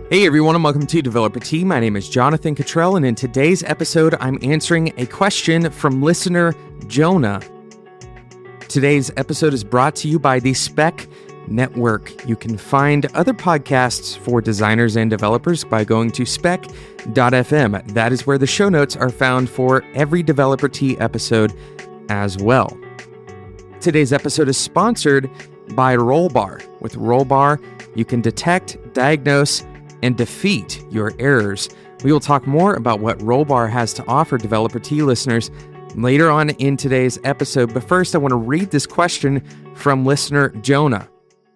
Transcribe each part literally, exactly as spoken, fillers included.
Hey everyone, and welcome to Developer Tea. My name is Jonathan Cottrell, and in today's episode, I'm answering a question from listener Jonah. Today's episode is brought to you by the Spec Network. You can find other podcasts for designers and developers by going to spec dot f m. That is where the show notes are found for every Developer Tea episode as well. Today's episode is sponsored by Rollbar. With Rollbar, you can detect, diagnose, and defeat your errors. We will talk more about what Rollbar has to offer Developer Tea listeners later on in today's episode, but first I want to read this question from listener Jonah.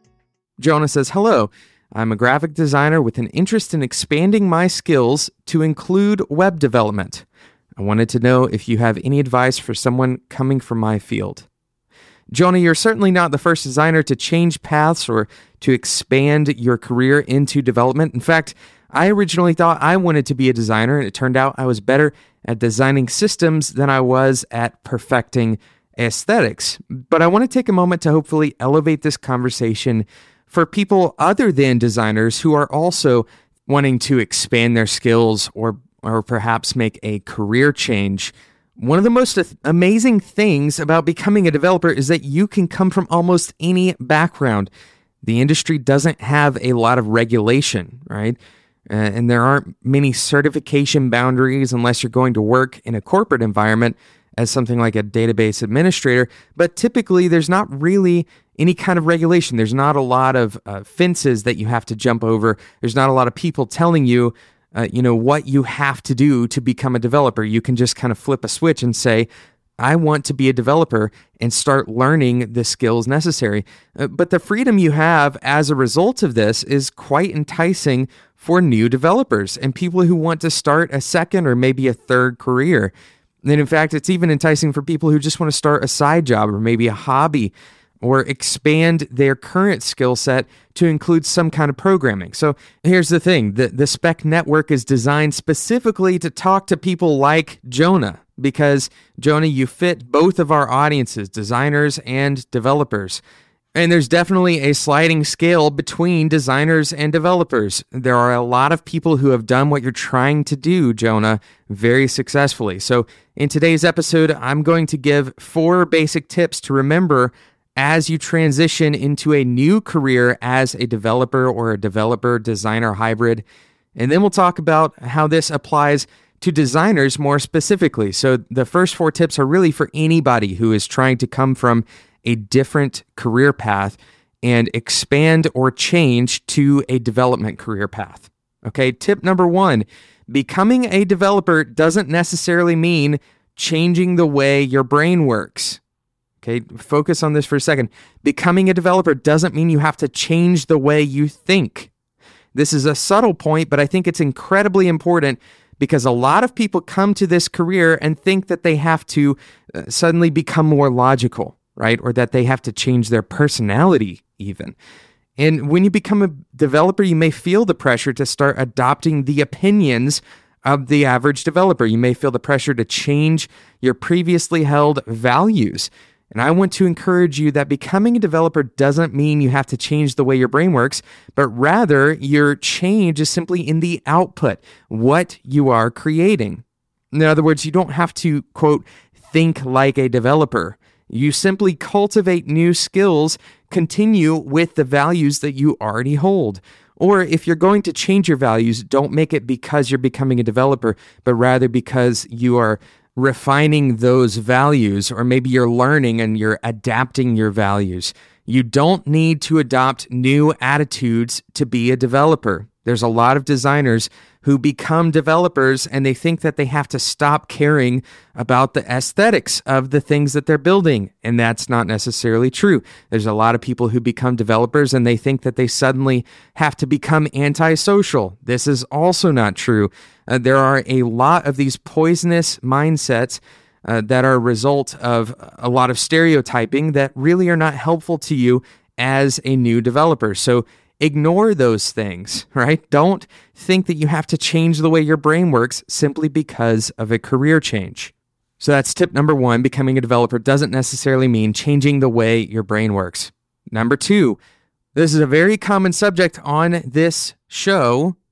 Jonah says, "Hello, I'm a graphic designer with an interest in expanding my skills to include web development. I wanted to know if you have any advice for someone coming from my field." Jonah, you're certainly not the first designer to change paths or to expand your career into development. In fact, I originally thought I wanted to be a designer, and it turned out I was better at designing systems than I was at perfecting aesthetics. But I want to take a moment to hopefully elevate this conversation for people other than designers who are also wanting to expand their skills or, or perhaps make a career change. One of the most amazing things about becoming a developer is that you can come from almost any background. The industry doesn't have a lot of regulation, right? Uh, and there aren't many certification boundaries unless you're going to work in a corporate environment as something like a database administrator. But typically, there's not really any kind of regulation. There's not a lot of uh, fences that you have to jump over. There's not a lot of people telling you Uh, you know, what you have to do to become a developer. You can just kind of flip a switch and say, I want to be a developer, and start learning the skills necessary. Uh, but the freedom you have as a result of this is quite enticing for new developers and people who want to start a second or maybe a third career. And in fact, it's even enticing for people who just want to start a side job or maybe a hobby, or expand their current skill set to include some kind of programming. So here's the thing, the, the Spec Network is designed specifically to talk to people like Jonah, because Jonah, you fit both of our audiences, designers and developers. And there's definitely a sliding scale between designers and developers. There are a lot of people who have done what you're trying to do, Jonah, very successfully. So in today's episode, I'm going to give four basic tips to remember as you transition into a new career as a developer or a developer-designer hybrid. And then we'll talk about how this applies to designers more specifically. So the first four tips are really for anybody who is trying to come from a different career path and expand or change to a development career path. Okay, tip number one, becoming a developer doesn't necessarily mean changing the way your brain works. Okay, focus on this for a second. Becoming a developer doesn't mean you have to change the way you think. This is a subtle point, but I think it's incredibly important because a lot of people come to this career and think that they have to uh, suddenly become more logical, right? Or that they have to change their personality even. And when you become a developer, you may feel the pressure to start adopting the opinions of the average developer. You may feel the pressure to change your previously held values. And I want to encourage you that becoming a developer doesn't mean you have to change the way your brain works, but rather your change is simply in the output, what you are creating. In other words, you don't have to, quote, think like a developer. You simply cultivate new skills, continue with the values that you already hold. Or if you're going to change your values, don't make it because you're becoming a developer, but rather because you are refining those values, or maybe you're learning and you're adapting your values. You don't need to adopt new attitudes to be a developer. There's a lot of designers who become developers and they think that they have to stop caring about the aesthetics of the things that they're building, and that's not necessarily true. There's a lot of people who become developers and they think that they suddenly have to become antisocial. This is also not true. Uh, there are a lot of these poisonous mindsets uh, that are a result of a lot of stereotyping that really are not helpful to you as a new developer. So ignore those things, right? Don't think that you have to change the way your brain works simply because of a career change. So that's tip number one. Becoming a developer doesn't necessarily mean changing the way your brain works. Number two, this is a very common subject on this show,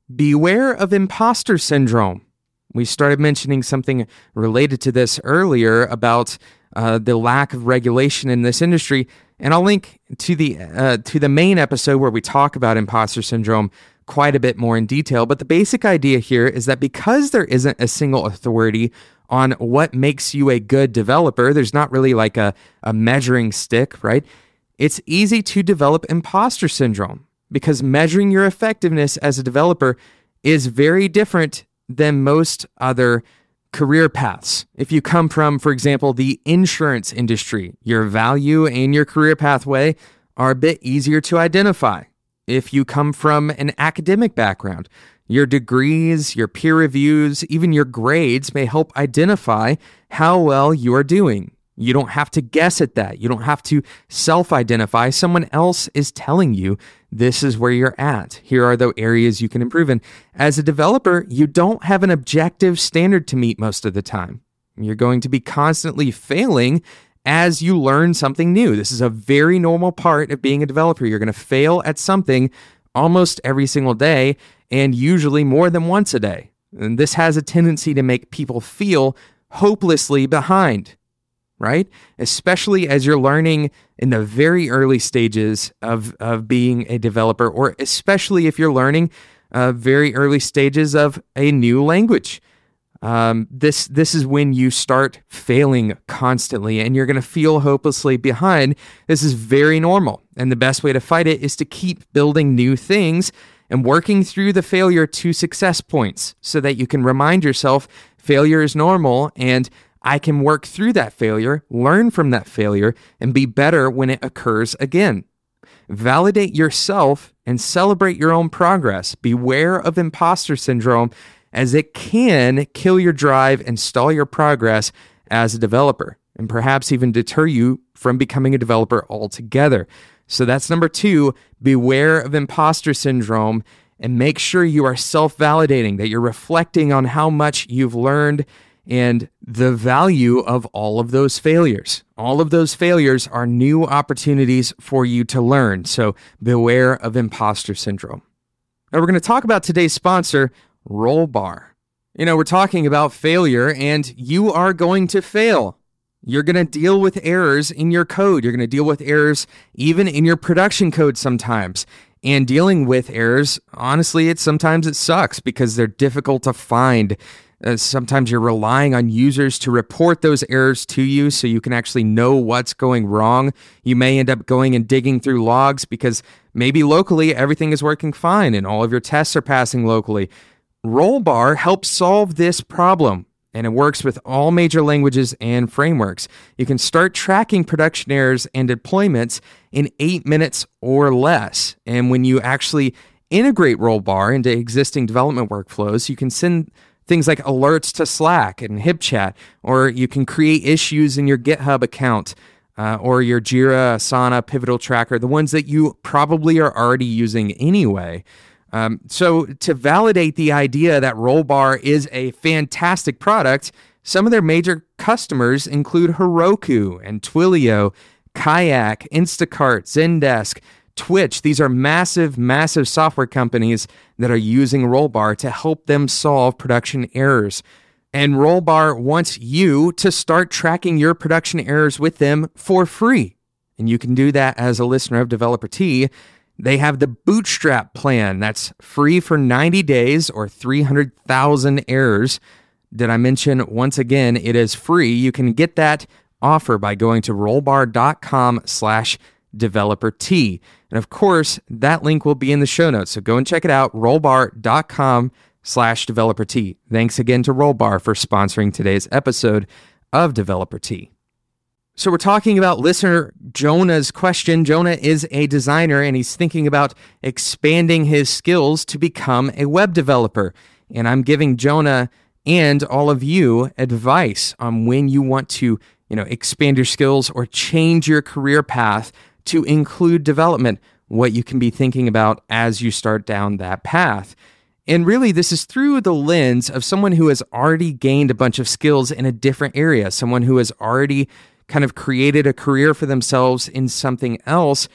beware of imposter syndrome. We started mentioning something related to this earlier about uh, the lack of regulation in this industry, and I'll link to the uh, to the main episode where we talk about imposter syndrome quite a bit more in detail. But the basic idea here is that because there isn't a single authority on what makes you a good developer, there's not really like a, a measuring stick, right? It's easy to develop imposter syndrome because measuring your effectiveness as a developer is very different than most other career paths. If you come from, for example, the insurance industry, your value and your career pathway are a bit easier to identify. If you come from an academic background, your degrees, your peer reviews, even your grades may help identify how well you are doing. You don't have to guess at that. You don't have to self-identify. Someone else is telling you this is where you're at. Here are the areas you can improve in. As a developer, you don't have an objective standard to meet most of the time. You're going to be constantly failing as you learn something new. This is a very normal part of being a developer. You're going to fail at something almost every single day, and usually more than once a day. And this has a tendency to make people feel hopelessly behind, right? Especially as you're learning in the very early stages of, of being a developer, or especially if you're learning uh, very early stages of a new language. Um, this this is when you start failing constantly and you're going to feel hopelessly behind. This is very normal. And the best way to fight it is to keep building new things and working through the failure to success points so that you can remind yourself failure is normal and I can work through that failure, learn from that failure, and be better when it occurs again. Validate yourself and celebrate your own progress. Beware of imposter syndrome, as it can kill your drive and stall your progress as a developer, and perhaps even deter you from becoming a developer altogether. So that's number two, beware of imposter syndrome, and make sure you are self-validating, that you're reflecting on how much you've learned and the value of all of those failures. All of those failures are new opportunities for you to learn, so beware of imposter syndrome. Now we're going to talk about today's sponsor, Rollbar. You know, we're talking about failure, and you are going to fail. You're going to deal with errors in your code. You're going to deal with errors even in your production code sometimes. And dealing with errors, honestly, it sometimes it sucks because they're difficult to find. Uh, sometimes you're relying on users to report those errors to you so you can actually know what's going wrong. You may end up going and digging through logs because maybe locally everything is working fine and all of your tests are passing locally. Rollbar helps solve this problem, and it works with all major languages and frameworks. You can start tracking production errors and deployments in eight minutes or less. And when you actually integrate Rollbar into existing development workflows, you can send things like alerts to Slack and HipChat, or you can create issues in your GitHub account uh, or your Jira, Asana, Pivotal Tracker, the ones that you probably are already using anyway. Um, so to validate the idea that Rollbar is a fantastic product, some of their major customers include Heroku and Twilio, Kayak, Instacart, Zendesk, Twitch. These are massive, massive software companies that are using Rollbar to help them solve production errors. And Rollbar wants you to start tracking your production errors with them for free. And you can do that as a listener of Developer Tea. They have the Bootstrap plan that's free for ninety days or three hundred thousand errors. Did I mention, once again, it is free. You can get that offer by going to rollbar.com slash developer T. And of course, that link will be in the show notes. So go and check it out, rollbar.com slash developer T. Thanks again to Rollbar for sponsoring today's episode of Developer Tea. So we're talking about listener Jonah's question. Jonah is a designer and he's thinking about expanding his skills to become a web developer. And I'm giving Jonah and all of you advice on when you want to, you know, expand your skills or change your career path to include development, what you can be thinking about as you start down that path. And really, this is through the lens of someone who has already gained a bunch of skills in a different area, someone who has already kind of created a career for themselves in something else,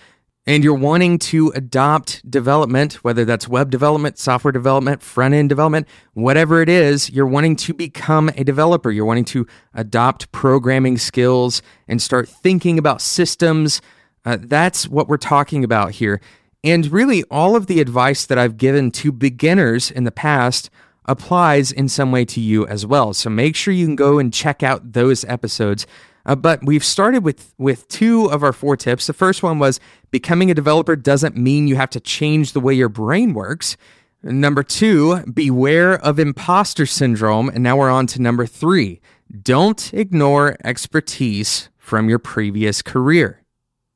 and you're wanting to adopt development, whether that's web development, software development, front-end development, whatever it is, you're wanting to become a developer. You're wanting to adopt programming skills and start thinking about systems. Uh, that's what we're talking about here. And really, all of the advice that I've given to beginners in the past applies in some way to you as well. So make sure you can go and check out those episodes. Uh, but we've started with, with two of our four tips. The first one was becoming a developer doesn't mean you have to change the way your brain works. Number two, beware of imposter syndrome. And now we're on to number three. Don't ignore expertise from your previous career.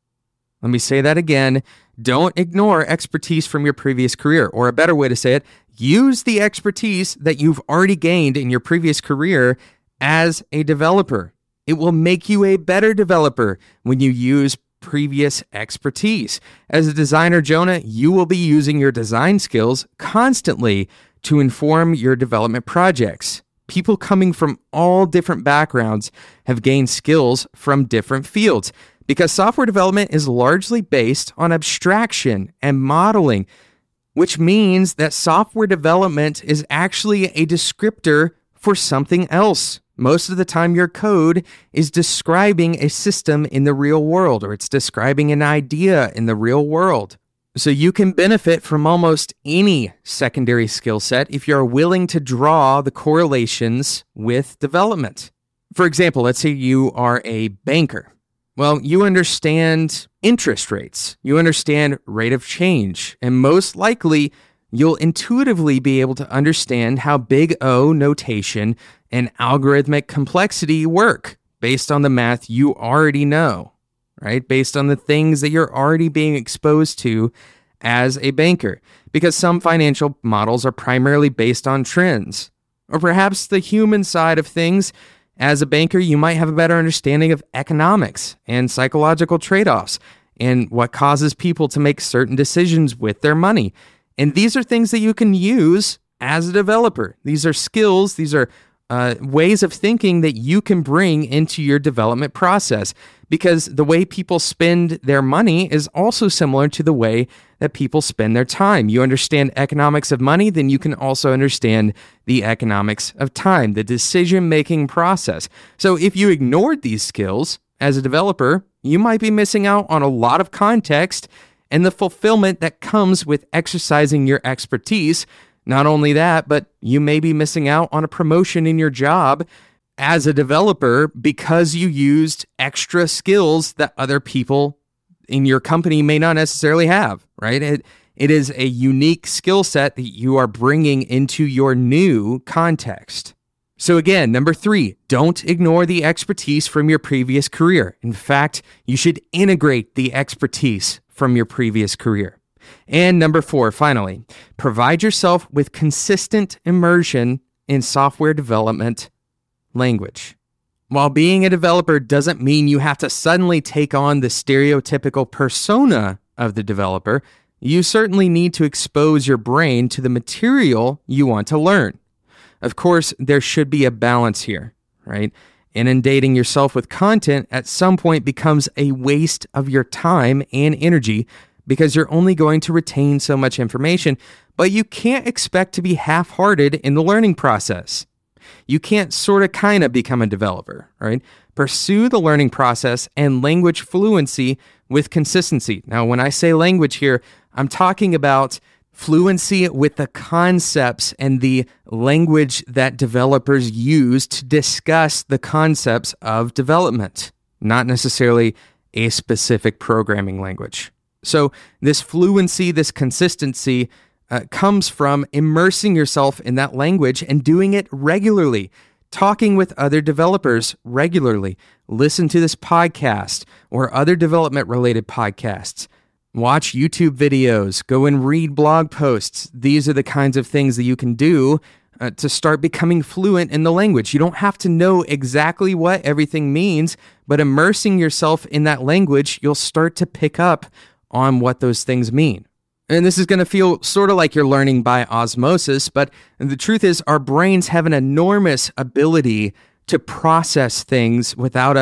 Let me say that again. Don't ignore expertise from your previous career. Or a better way to say it, use the expertise that you've already gained in your previous career as a developer. It will make you a better developer when you use previous expertise. As a designer, Jonah, you will be using your design skills constantly to inform your development projects. People coming from all different backgrounds have gained skills from different fields because software development is largely based on abstraction and modeling, which means that software development is actually a descriptor for something else. Most of the time, your code is describing a system in the real world, or it's describing an idea in the real world. So you can benefit from almost any secondary skill set if you're willing to draw the correlations with development. For example, let's say you are a banker. Well, you understand interest rates, you understand rate of change, and most likely, you'll intuitively be able to understand how big O notation and algorithmic complexity work based on the math you already know, right? Based on the things that you're already being exposed to as a banker, because some financial models are primarily based on trends. Or perhaps the human side of things, as a banker, you might have a better understanding of economics and psychological trade-offs and what causes people to make certain decisions with their money. And these are things that you can use as a developer. These are skills, these are uh, ways of thinking that you can bring into your development process, because the way people spend their money is also similar to the way that people spend their time. You understand economics of money, then you can also understand the economics of time, the decision-making process. So if you ignored these skills as a developer, you might be missing out on a lot of context and the fulfillment that comes with exercising your expertise. Not only that, but you may be missing out on a promotion in your job as a developer because you used extra skills that other people in your company may not necessarily have, right? It, it is a unique skill set that you are bringing into your new context. So again, number three, don't ignore the expertise from your previous career. In fact, you should integrate the expertise from your previous career. And number four, finally, provide yourself with consistent immersion in software development language. While being a developer doesn't mean you have to suddenly take on the stereotypical persona of the developer, you certainly need to expose your brain to the material you want to learn. Of course, there should be a balance here, right? Inundating yourself with content at some point becomes a waste of your time and energy because you're only going to retain so much information, but you can't expect to be half-hearted in the learning process. You can't sort of kind of become a developer, right? Pursue the learning process and language fluency with consistency. Now, when I say language here, I'm talking about fluency with the concepts and the language that developers use to discuss the concepts of development, not necessarily a specific programming language. So this fluency, this consistency uh, comes from immersing yourself in that language and doing it regularly, talking with other developers regularly. Listen to this podcast or other development-related podcasts. Watch YouTube videos, go and read blog posts. These are the kinds of things that you can do uh, to start becoming fluent in the language. You don't have to know exactly what everything means, but immersing yourself in that language, you'll start to pick up on what those things mean. And this is going to feel sort of like you're learning by osmosis, but the truth is our brains have an enormous ability to process things without us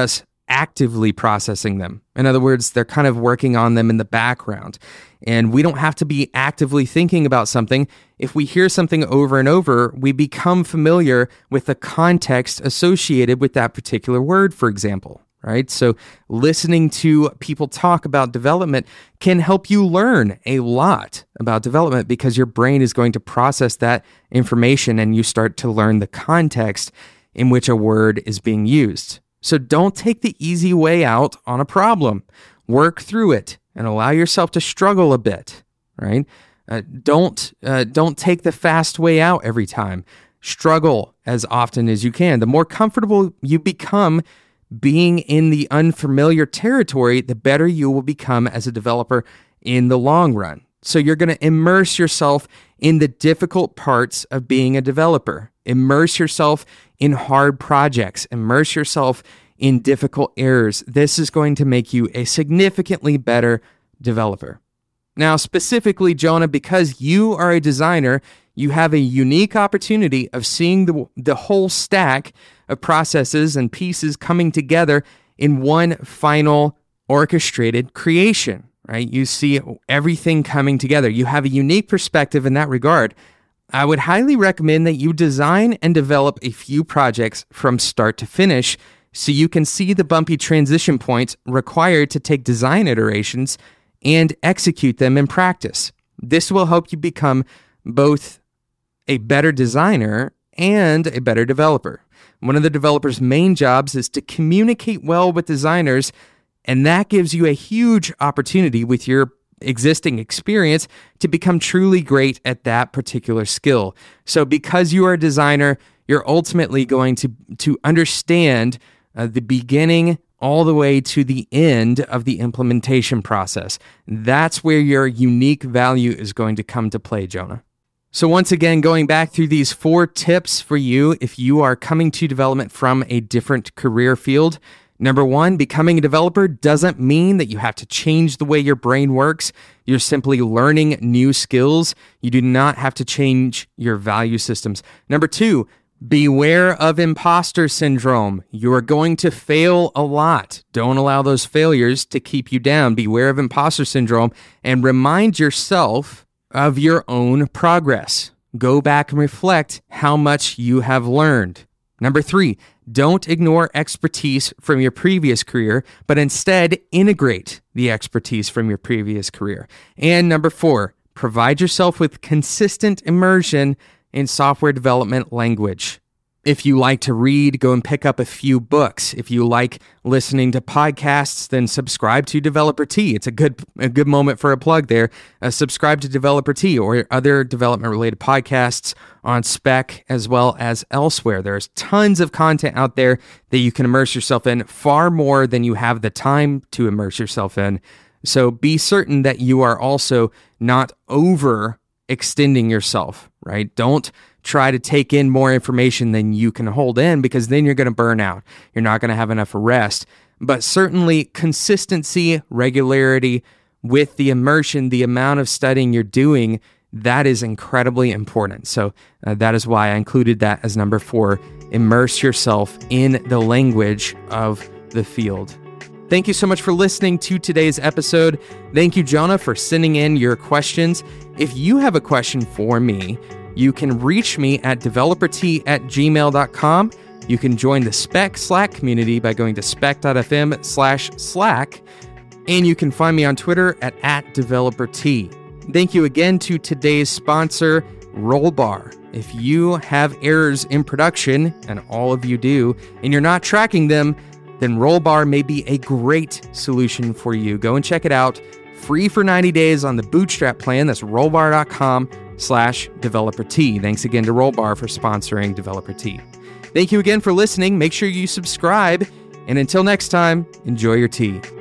actively processing them. In other words, they're kind of working on them in the background. And we don't have to be actively thinking about something. If we hear something over and over, we become familiar with the context associated with that particular word, for example, right? So listening to people talk about development can help you learn a lot about development because your brain is going to process that information and you start to learn the context in which a word is being used. So don't take the easy way out on a problem. Work through it and allow yourself to struggle a bit, right? Uh, don't uh, don't take the fast way out every time. Struggle as often as you can. The more comfortable you become being in the unfamiliar territory, the better you will become as a developer in the long run. So you're going to immerse yourself in the difficult parts of being a developer. Immerse yourself in hard projects. Immerse yourself in difficult errors. This is going to make you a significantly better developer. Now, specifically, Jonah, because you are a designer, you have a unique opportunity of seeing the, the whole stack of processes and pieces coming together in one final orchestrated creation, right? You see everything coming together. You have a unique perspective in that regard. I would highly recommend that you design and develop a few projects from start to finish so you can see the bumpy transition points required to take design iterations and execute them in practice. This will help you become both a better designer and a better developer. One of the developer's main jobs is to communicate well with designers, and that gives you a huge opportunity with your existing experience to become truly great at that particular skill. So because you are a designer, you're ultimately going to, to understand uh, the beginning all the way to the end of the implementation process. That's where your unique value is going to come to play, Jonah. So once again, going back through these four tips for you if you are coming to development from a different career field. Number one, becoming a developer doesn't mean that you have to change the way your brain works. You're simply learning new skills. You do not have to change your value systems. Number two, beware of imposter syndrome. You are going to fail a lot. Don't allow those failures to keep you down. Beware of imposter syndrome and remind yourself of your own progress. Go back and reflect how much you have learned. Number three, don't ignore expertise from your previous career, but instead integrate the expertise from your previous career. And number four, provide yourself with consistent immersion in software development language. If you like to read, go and pick up a few books. If you like listening to podcasts, then subscribe to Developer Tea. It's a good a good moment for a plug there. Uh, subscribe to Developer Tea or other development-related podcasts on Spec as well as elsewhere. There's tons of content out there that you can immerse yourself in, far more than you have the time to immerse yourself in. So be certain that you are also not overextending yourself, right? Don't try to take in more information than you can hold in, because then you're going to burn out. You're not going to have enough rest. But certainly consistency, regularity with the immersion, the amount of studying you're doing, that is incredibly important. So uh, that is why I included that as number four. Immerse yourself in the language of the field. Thank you so much for listening to today's episode. Thank you, Jonah, for sending in your questions. If you have a question for me, you can reach me at developertea at gmail dot com. You can join the Spec Slack community by going to spec.fm slash Slack. And you can find me on Twitter at, at developertea. Thank you again to today's sponsor, Rollbar. If you have errors in production, and all of you do, and you're not tracking them, then Rollbar may be a great solution for you. Go and check it out. Free for ninety days on the Bootstrap plan. That's rollbar.com slash developer tea. Thanks again to Rollbar for sponsoring Developer Tea. Thank you again for listening. Make sure you subscribe. And until next time, enjoy your tea.